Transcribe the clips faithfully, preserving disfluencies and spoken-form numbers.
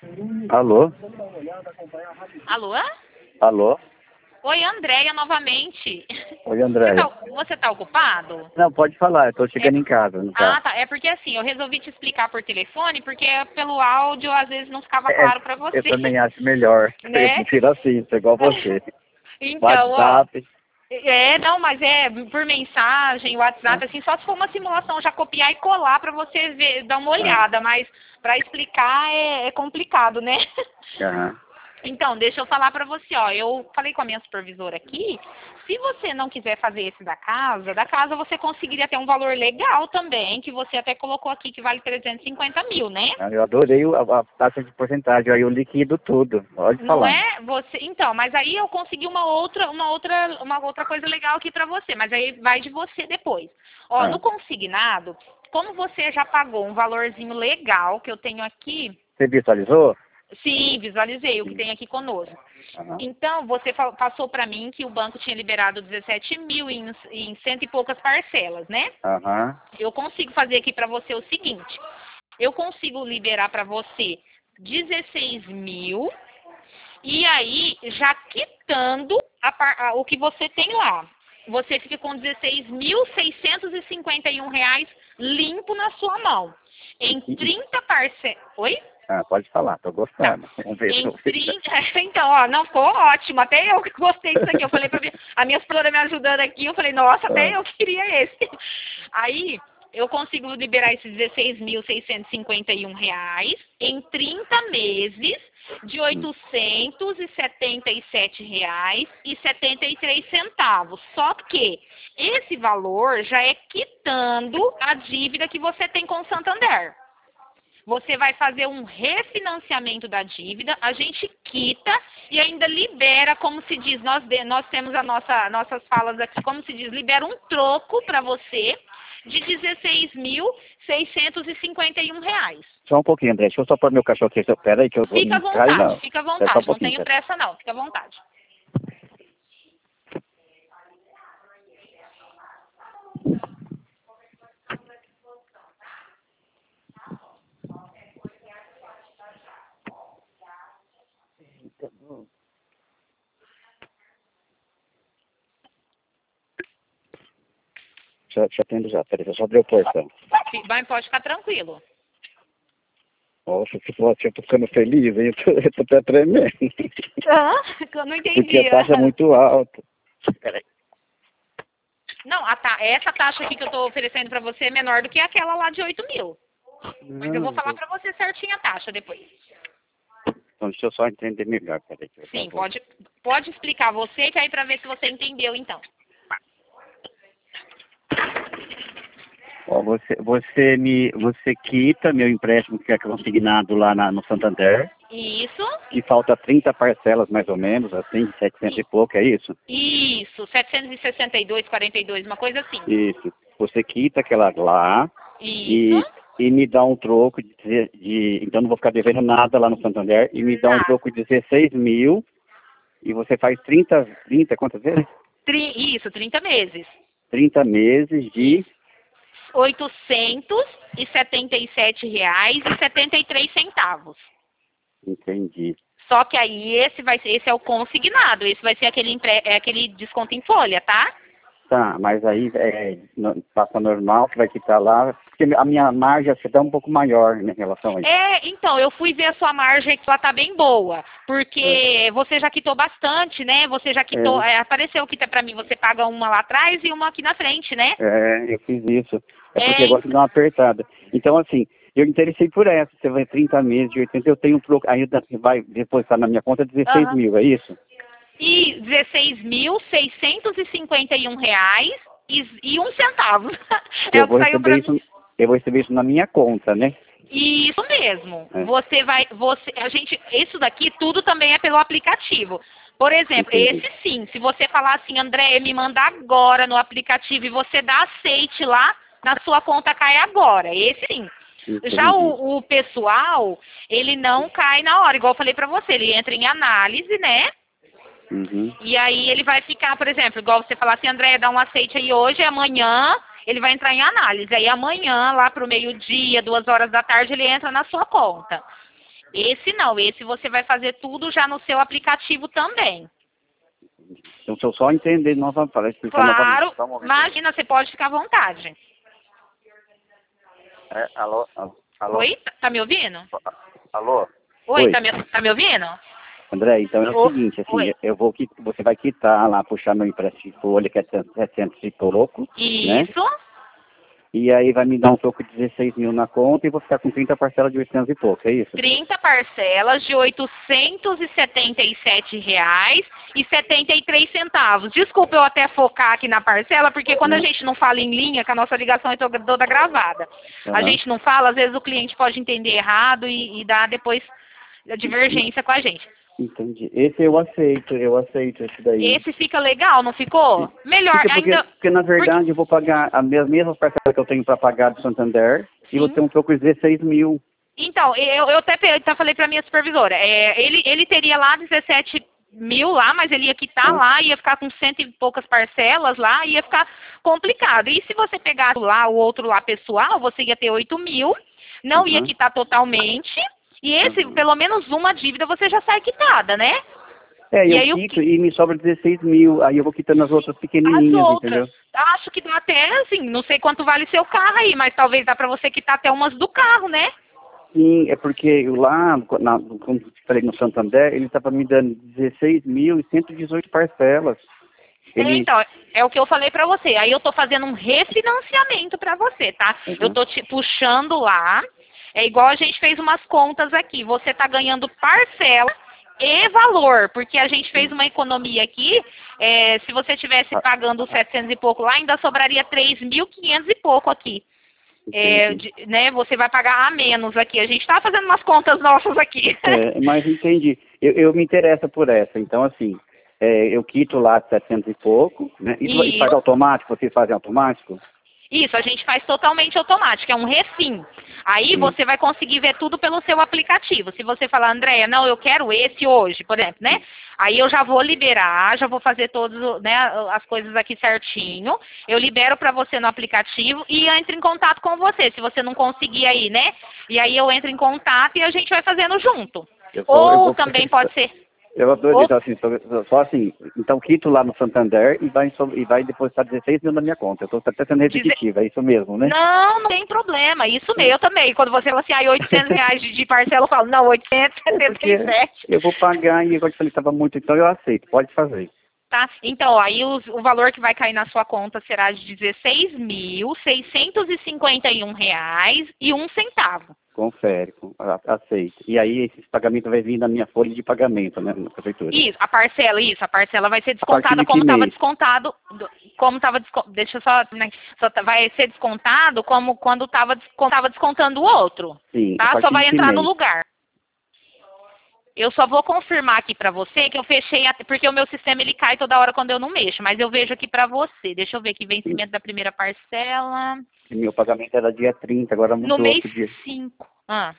Alô? Alô? Alô? Oi, Andréia, novamente. Oi, Você Andréia. tá, você tá ocupado? Não, pode falar, eu tô chegando É- em casa, no Ah, carro. tá. É porque assim, eu resolvi te explicar por telefone, porque pelo áudio às vezes não ficava É, claro pra eu você, também acho melhor. Eu né? prefiro assim, sou igual você. Então, ó. WhatsApp. É, não, mas é por mensagem, Ah, WhatsApp, assim, só se for uma simulação, já copiar e colar pra você ver, dar uma ah, olhada, mas pra explicar é, é complicado, né? aham. Então, deixa eu falar pra você, ó, eu falei com a minha supervisora aqui, se você não quiser fazer esse da casa, da casa você conseguiria ter um valor legal também, que você até colocou aqui que vale trezentos e cinquenta mil, né? Ah, Eu adorei o- a, a taxa de porcentagem, aí eu liquido tudo. Pode Não falar. é? Você, então, mas aí eu consegui uma outra, uma outra, uma outra coisa legal aqui pra você, mas aí vai de você depois. Ó, Ah, no consignado, como você já pagou um valorzinho legal que eu tenho aqui, você visualizou? sim, visualizei o que Sim. tem aqui conosco. Aham. Então, você fa- passou para mim que o banco tinha liberado dezessete mil em, em cento e poucas parcelas, né? Aham. Eu consigo fazer aqui para você o seguinte: eu consigo liberar para você dezesseis mil e aí já quitando a par- a- o que você tem lá. Você fica com dezesseis mil seiscentos e cinquenta e um reais limpo na sua mão. Em E- e- trinta parcelas. Oi? Ah, pode falar, tô Tá. gostando. Vamos ver se Em eu trinta. Então, ó, não ficou ótimo. Até eu que gostei disso aqui. Eu falei pra mim, a minha exploradora me ajudando aqui. Eu falei, nossa, até Ah, eu queria esse. Aí, eu consigo liberar esses dezesseis mil seiscentos e cinquenta e um reais em trinta meses de hum. oitocentos e setenta e sete reais e setenta e três centavos. Só que esse valor já é quitando a dívida que você tem com o Santander. Você vai fazer um refinanciamento da dívida, a gente quita e ainda libera, como se diz, nós, de- nós temos a nossa, nossas falas aqui, como se diz, libera um troco para você de dezesseis mil seiscentos e cinquenta e um reais. Só um pouquinho, André. Deixa eu só pôr meu cachorro aqui. Pera aí que eu vou... Fica à Não cai, vontade, não. fica à Espera só um vontade, não pouquinho, tenho pera. pressa não, fica à vontade. Já, já tendo já. Peraí, eu só abrir o portão. Fi- Mas pode ficar tranquilo. Nossa, se for assim, eu tô ficando feliz, hein? Eu tô, eu tô até tremendo. Hã? Eu não Porque entendi. a taxa é muito alta. Peraí. Não, a ta- essa taxa aqui que eu estou oferecendo para você é menor do que aquela lá de oito mil. Mas eu vou Não, falar eu- para você certinho a taxa depois. então deixa eu só entender melhor. Peraí, que eu já Sim, vou. pode, pode explicar você, que aí para ver se você entendeu, então. Ó, você, você me, você quita meu empréstimo que é consignado lá na, no Santander, Isso, que falta trinta parcelas mais ou menos, assim, setecentos e pouco, é isso? isso, setecentos e sessenta e dois, quarenta e dois, uma coisa assim. Isso. Você quita aquela lá Isso, e, e me dá um troco de, deze- de. Então não vou ficar devendo nada lá no Santander e me dá um nada. troco de dezesseis mil e você faz trinta trinta quantas vezes? Tri, isso, trinta meses. Trinta meses de. oitocentos e setenta e sete reais e setenta e três centavos. Entendi. Só que aí esse vai ser, esse é o consignado, esse vai ser aquele, empre, é aquele desconto em folha, tá? Tá, mas aí é, no- passa normal que vai quitar lá, porque a minha margem acho que dá um pouco maior né, em relação a isso. É, então, eu fui ver a sua margem que ela tá bem boa, porque É. você já quitou bastante, né? Você já quitou, É. é, apareceu que tá pra mim, você paga uma lá atrás e uma aqui na frente, né? É, eu fiz isso. É porque É, agora que dá uma apertada. Então, assim, eu interessei por essa. Você vai trinta meses de oitenta, eu tenho um troco. Aí vai depositar na minha conta dezesseis aham. mil, é isso? E dezesseis mil seiscentos e cinquenta e um reais e, e um centavo. É Eu o que vou saiu pra receber mim. isso, eu vou receber isso na minha conta, né? Isso mesmo. É, Você vai, você, a gente, isso daqui tudo também é pelo aplicativo. Por exemplo, entendi. esse sim, se você falar assim, André, me manda agora no aplicativo e você dá aceite lá, na sua conta cai agora. Esse sim. Já Entendi. o, o pessoal, ele não cai na hora, igual eu falei pra você, ele entra em análise, né? Uhum. E aí ele vai ficar, por exemplo, igual você falar assim, André, dá um aceite aí hoje, amanhã ele vai entrar em análise. Aí amanhã, lá pro meio-dia, duas horas da tarde, ele entra na sua conta. Esse não, esse você vai fazer tudo já no seu aplicativo também. Então, se eu só entender nova, para explicar Claro, novamente. Só um momento. imagina, você pode ficar à vontade. É, alô, alô, alô, Oi, tá tá me ouvindo? alô. Oi, Oi. Tá, me, tá me ouvindo? André, então é o Ô, seguinte, assim, oi. eu vou que você vai quitar lá, puxar meu empréstimo de folha, que é setecentos e pouco, né? Isso. E aí vai me dar um troco de dezesseis mil na conta e vou ficar com trinta parcelas de oitocentos e pouco, é isso? trinta parcelas de oitocentos e setenta e sete reais e setenta e três centavos. Desculpa eu até focar aqui na parcela, porque quando a gente não fala em linha, que a nossa ligação é toda toda gravada, a Aham. gente não fala, às vezes o cliente pode entender errado e, e dar depois a divergência com a gente. Entendi. Esse eu aceito, eu aceito esse daí. Esse fica legal, não ficou? Melhor Fica porque, ainda. porque na verdade eu vou pagar a mes- mesma parcela que eu tenho para pagar do Santander e vou Sim. ter um troco de dezesseis mil. Então, eu, eu até, pe- até falei para minha supervisora, é, ele, ele teria lá dezessete mil lá, mas ele ia quitar Hum. lá, ia ficar com cento e poucas parcelas lá, ia ficar complicado. E se você pegar lá o outro lá pessoal, você ia ter oito mil, não ia Uhum. quitar totalmente, e esse, Uhum. pelo menos uma dívida você já sai quitada, né? É, E eu aí o quito e me sobra dezesseis mil, aí eu vou quitando as outras As pequenininhas, outras, entendeu? acho que dá até, assim, não sei quanto vale seu carro aí, mas talvez dá para você quitar até umas do carro, né? Sim, é porque eu lá, na, como eu falei no Santander, ele estava me dando dezesseis mil e cento e dezoito parcelas. É, Ele, então, é o que eu falei pra você. Aí eu tô fazendo um refinanciamento pra você, tá? Uhum. Eu tô te puxando lá. É igual a gente fez umas contas aqui. Você tá ganhando parcela e valor, porque a gente fez uma economia aqui. É, se você tivesse pagando os setecentos e pouco lá, ainda sobraria três mil e quinhentos e pouco aqui. É, entendi. de- né, você vai pagar a menos aqui. A gente tá fazendo umas contas nossas aqui. É, mas entendi. Eu, eu me interesso por essa. Então, assim, é, eu quito lá setecentos e pouco, né? E, tu- e faz Isso. automático? Vocês fazem automático? Isso, a gente faz totalmente automático, é um refim. Aí Sim. você vai conseguir ver tudo pelo seu aplicativo. Se você falar, Andréia, não, eu quero esse hoje, por exemplo, né? Aí eu já vou liberar, já vou fazer todas, né, as coisas aqui certinho. Eu libero para você no aplicativo e entro em contato com você, se você não conseguir aí, né? E aí eu entro em contato e a gente vai fazendo junto. Eu vou- eu Ou vou- também pode ser. Eu adoro, Ou então, assim, só, só assim, então quito lá no Santander e vai, so- e vai depositar dezesseis mil na minha conta. Eu estou até sendo dizer- repetitivo, é isso mesmo, né? Não, não tem problema. Isso mesmo, eu também. Quando você fala assim, ah, oitocentos reais de, de parcela, eu falo, não, oitocentos e setenta e sete. Eu vou pagar e agora eu falei que estava muito, então eu aceito, pode fazer. Tá? Então, aí os- o valor que vai cair na sua conta será de dezesseis mil seiscentos e cinquenta e um reais e um centavo. Confere, com- a- aceito. E aí esse pagamento vai vir na minha folha de pagamento, né, na prefeitura. Isso, a parcela, isso, a parcela vai ser A partir descontada de como que estava mês? descontado, do- como estava, deixa eu só, né, só tá- vai ser descontado como quando estava descontando o outro, Sim, a tá? partir Só vai de que entrar no mês? lugar. Eu só vou confirmar aqui pra você que eu fechei, a- porque o meu sistema ele cai toda hora quando eu não mexo, mas eu vejo aqui pra você. Deixa eu ver aqui, vencimento da primeira parcela. E meu pagamento era dia trinta, agora mudou No mês pro dia. cinco. Ah,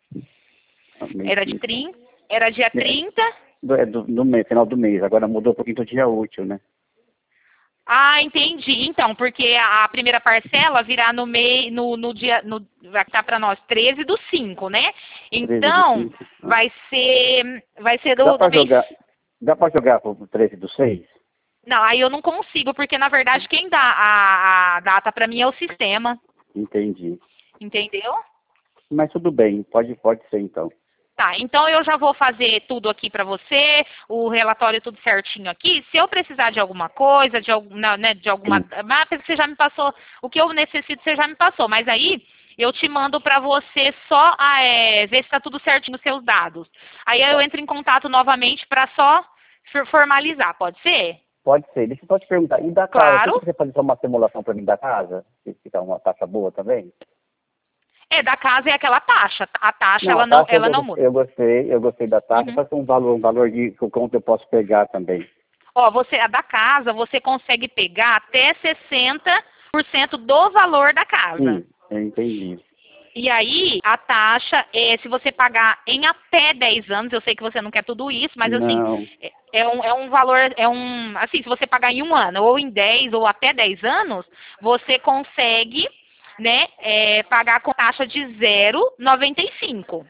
mês era de cinco. trinta, era dia trinta. Do, é do, do mês, final do mês, agora mudou um pouquinho do dia útil, né? Ah, entendi. Então, porque a primeira parcela virá no mês, no, no dia, no, vai estar para nós treze do cinco, né? Então, treze do cinco. Ah. vai ser, vai ser do, Dá do pra mês. jogar, dá pra jogar pro treze do seis? Não, aí eu não consigo, porque na verdade quem dá a, a data para mim é o sistema, Entendi. entendeu? Mas tudo bem, pode, pode ser então. Tá, então eu já vou fazer tudo aqui pra você, o relatório tudo certinho aqui. Se eu precisar de alguma coisa, de, algum, não, né, de alguma... Sim. Ah, você já me passou, o que eu necessito você já me passou, mas aí eu te mando pra você só ah, é, ver se tá tudo certinho nos seus dados. Aí eu entro em contato novamente pra só for- formalizar, pode ser? Pode ser. Deixa eu só te perguntar, e da casa, Claro. você quiser fazer só uma simulação pra mim da casa? Se ficar uma taxa boa também? É, da casa é aquela taxa, a taxa ela a não, taxa ela eu, não muda. eu gostei, eu gostei da taxa, Uhum. mas um valor, um valor de quanto eu posso pegar também. Ó, você, a da casa, você consegue pegar até sessenta por cento do valor da casa. Sim, eu entendi. E aí, a taxa, é, se você pagar em até dez anos, eu sei que você não quer tudo isso, mas assim, Não. é, é um, é um valor, é um, assim, se você pagar em um ano, ou em dez, ou até dez anos, você consegue, né, é, pagar com taxa de zero vírgula noventa e cinco.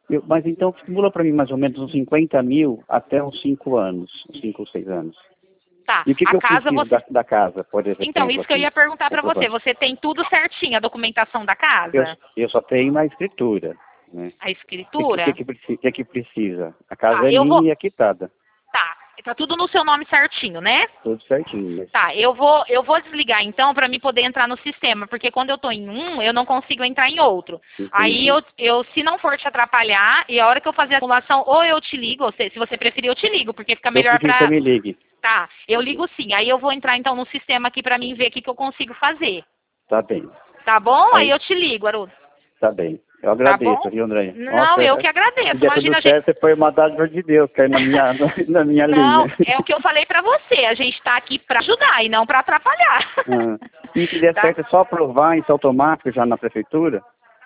Eu, mas então simula para mim mais ou menos uns cinquenta mil até uns cinco anos, uns cinco ou seis anos. Tá, E o que, a que eu casa preciso você... da, da casa, por exemplo? Então, isso que eu assim, ia perguntar para você. comprovando? Você tem tudo certinho, a documentação da casa? Eu, eu só tenho uma escritura, né? A O que, escritura? que, que, preci- que, que precisa? A casa Tá, é eu vou... minha e é quitada. Tá, tá tudo no seu nome certinho, né? Tudo certinho. Mas... Tá, eu vou, eu vou desligar então para mim poder entrar no sistema, porque quando eu tô em um, eu não consigo entrar em outro. Entendi. Aí eu, eu, se não for te atrapalhar, e a hora que eu fazer a simulação, ou eu te ligo, ou se, se você preferir eu te ligo, porque fica Eu melhor prefiro que pra... você me ligue. Tá, eu ligo sim. Aí eu vou entrar então no sistema aqui pra mim ver o que, que eu consigo fazer. Tá bem. Tá bom? Aí Aí, eu te ligo, Haroldo. tá bem. Eu Tá agradeço, bom? viu, André? Não, Nossa, eu é- que agradeço. se der Imagina tudo a gente... certo, você foi uma dádiva de Deus, caiu na minha, na minha Não, linha. é o que eu falei pra você. A gente tá aqui pra ajudar e não pra atrapalhar. Ah, e se der Tá? certo, é só aprovar isso automático já na prefeitura?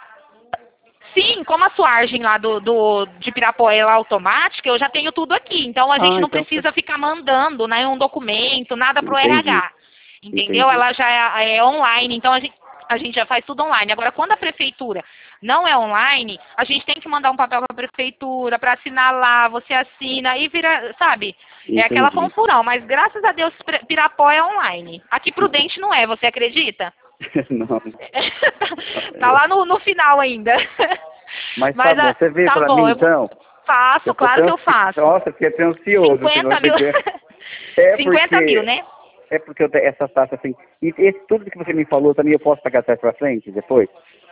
Sim, como a sua argem lá do, do, de Pirapoé é lá automática, eu já tenho tudo aqui. Então a Ah, gente não então- precisa ficar mandando, né, um documento, nada pro Entendi. R H. Entendeu? Entendi. Ela já é, é online, então a gente, a gente já faz tudo online. Agora, quando a prefeitura não é online, a gente tem que mandar um papel para a prefeitura para assinar lá, você assina e vira, sabe? É aquela Entendi. confusão, mas graças a Deus Pri- Pirapó é online. Aqui Prudente não é, você acredita? Não. Tá lá no, no final ainda. Mas, tá bom, a- você veio tá para bom, mim eu então? faço, tô claro que eu tão- faço. Nossa, fiquei até ansioso. se cinquenta você mil. der. É cinquenta porque- mil, né? É porque eu, tenho essa taxa assim. E esse, tudo que você me falou também eu posso pagar atrás para frente depois?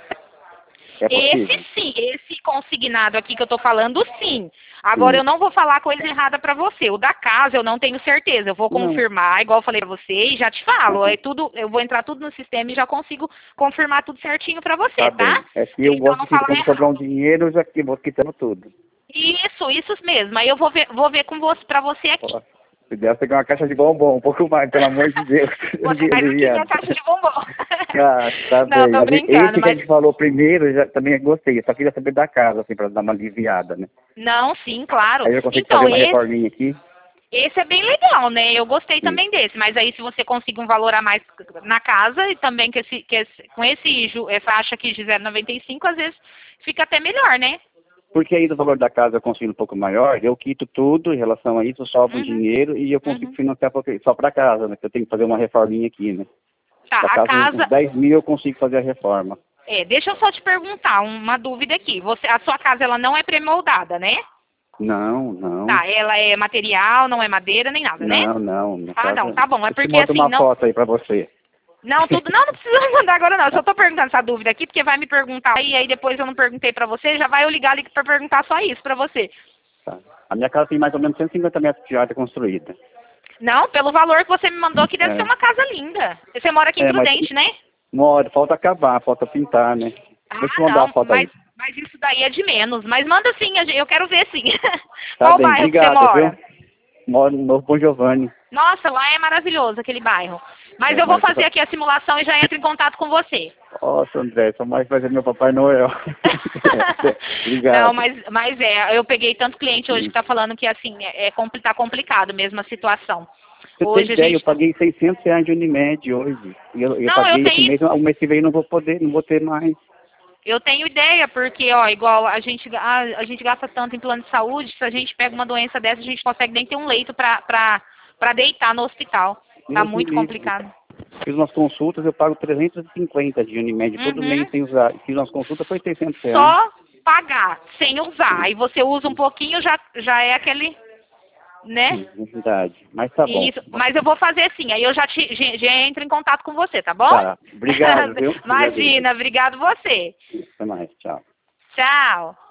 É possível? Esse sim, esse consignado aqui que eu tô falando, sim. Agora Sim. eu não vou falar coisa errada pra você. O da casa eu não tenho certeza. Eu vou Não. confirmar, igual eu falei pra você, e já te falo. Uhum. É tudo, eu vou entrar tudo no sistema e já consigo confirmar tudo certinho pra você, Tá tá? bem. É que eu Então gosto não de que fala quando errado. sobrar um dinheiro, eu já que- vou quitando tudo. Isso, isso mesmo. Aí eu vou ver, vou ver com você, pra você aqui. Ó, se der, pegar uma caixa de bombom, um pouco mais, pelo amor de Deus. Você faz aqui minha caixa de bombom. Ah, tá Não, bem. tô Mas brincando, esse que a mas... gente falou primeiro, eu já também gostei. Eu só queria saber da casa, assim, pra dar uma aliviada, né? Não, sim, claro. Aí eu consigo Então, fazer uma esse... reforminha aqui. Esse é bem legal, né? Eu gostei Sim. também desse, mas aí se você conseguir um valor a mais na casa e também que esse, que esse, com esse ju- essa faixa aqui de zero vírgula noventa e cinco, às vezes fica até melhor, né? Porque aí do valor da casa eu consigo um pouco maior, eu quito tudo em relação a isso, sobra um Uhum. dinheiro e eu consigo Uhum. financiar porque- só para casa, né? Que eu tenho que fazer uma reforminha aqui, né? Tá, Da a casa, uns casa... dez mil eu consigo fazer a reforma. É, deixa eu só te perguntar uma dúvida aqui. Você, a sua casa, ela não é pré-moldada, né? Não, não. Tá, ela é material, não é madeira, nem nada, né? Não, não. minha Ah, casa- não, tá bom. É eu te porque mando assim, uma não... foto aí pra você. Não, tudo, não, não precisa mandar agora não. Eu só tô perguntando essa dúvida aqui, porque vai me perguntar e aí depois eu não perguntei pra você, já vai eu ligar ali pra perguntar só isso pra você. Tá. A minha casa tem mais ou menos cento e cinquenta metros de área construída. Não, pelo valor que você me mandou, que deve É. ser uma casa linda. Você mora aqui em É, mas- Prudente, né? Mora, falta acabar, falta pintar, né? Ah, Vou te mandar não, a foto mas, aí. mas isso daí é de menos. Mas manda sim, a gente- eu quero ver sim. Tá Qual bem, bairro obrigado, que você mora? viu? Moro no Novo Bom Giovanni. Nossa, lá é maravilhoso aquele bairro. Mas É, eu vou mas- fazer aqui a simulação e já entro em contato com você. Nossa, André, só mais fazer meu Papai Noel. Obrigado. Não, mas, mas é, eu peguei tanto cliente hoje que tá falando que assim, é, é compli- tá complicado mesmo a situação. Você Hoje tem a ideia, gente... eu paguei seiscentos reais de Unimed hoje. E eu, eu Não, paguei eu esse tenho- mês, o mês que vem eu não vou poder, não vou ter mais. Eu tenho ideia, porque, ó, igual a gente, a, a gente gasta tanto em plano de saúde, se a gente pega uma doença dessa, a gente consegue nem ter um leito pra, pra, pra deitar no hospital. Tá Deus muito me livre. complicado. Fiz umas consultas, eu pago trezentos e cinquenta de Unimed todo Uhum. mês sem usar. Fiz umas consultas, foi seiscentos reais. Só pagar, sem usar. Aí você usa um pouquinho, já, já é aquele, né? Sim, verdade. Mas tá bom. Isso, mas eu vou fazer assim, aí eu já, te, já, já entro em contato com você, tá bom? Tá, obrigado, viu? Imagina, obrigado você. Até mais, tchau. Tchau.